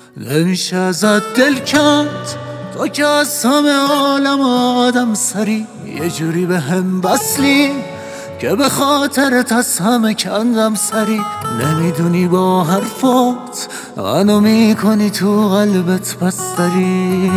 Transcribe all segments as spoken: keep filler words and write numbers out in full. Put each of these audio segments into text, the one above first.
نمیشه ازت دل کند تو که از همه عالم آدم سری، یه جوری به هم بسلی که به خاطرت از همه کندم سری. نمیدونی با حرفات منو میکنی تو قلبت بستری،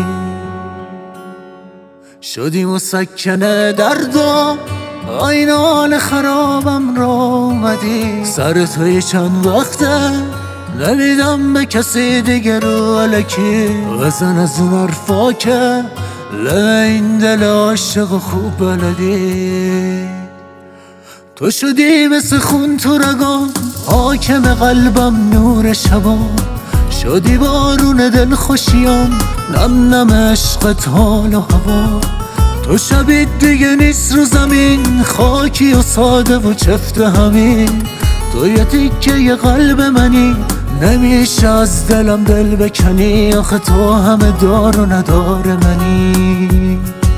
شدی مسکنه دردم آین حال خرابم را اومدی. سر توی چند وقته نمیدم به کسی دیگه رو علکی، بزن از اون حرفا که این دل عاشق و خوب بلدی. تو شدی مثل خون تو رگام، حاکم قلبم نور شبام، شدی بارون دل خوشیام، نم نم عشقت حال و هوا. تو شبیه دیگه نیست رو زمین، خاکی و ساده و چفت همین. تو یه تیکه یه قلب منی، نمیشه از دلم دل بکنی، آخه تو همه دار و ندار منی.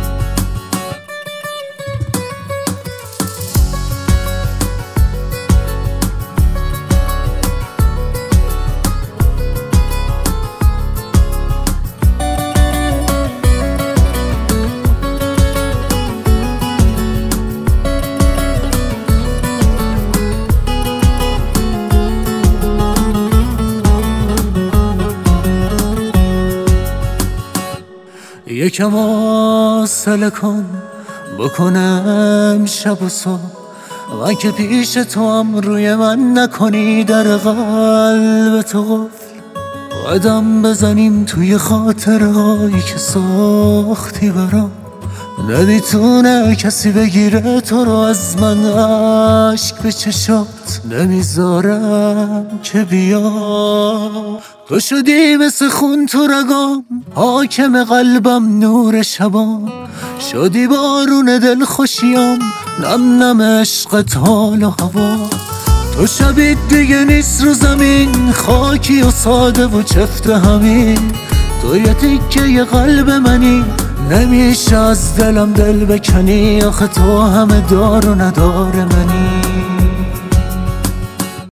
یکم حوصله کن بکنم شب و صبح، من که پیش تو هم روی من نکنی در قلب تو قفل. قدم بزنیم توی خاطرهایی که ساختی برام، نمیتونه کسی بگیره تو رو از من، عشق به چشات نمیذارم که بیا. تو شدی مثل خون تو رگام، حاکم قلبم نور شبام، شدی بارون دل خوشیام، نم نم عشقت حال و هوا. تو شبیه دیگه نیست رو زمین، خاکی و ساده و چفت همین. تو یه تیکه یه قلب منی، نمیشه از دلم دل بکنی، آخه تو همه دار و ندار منی.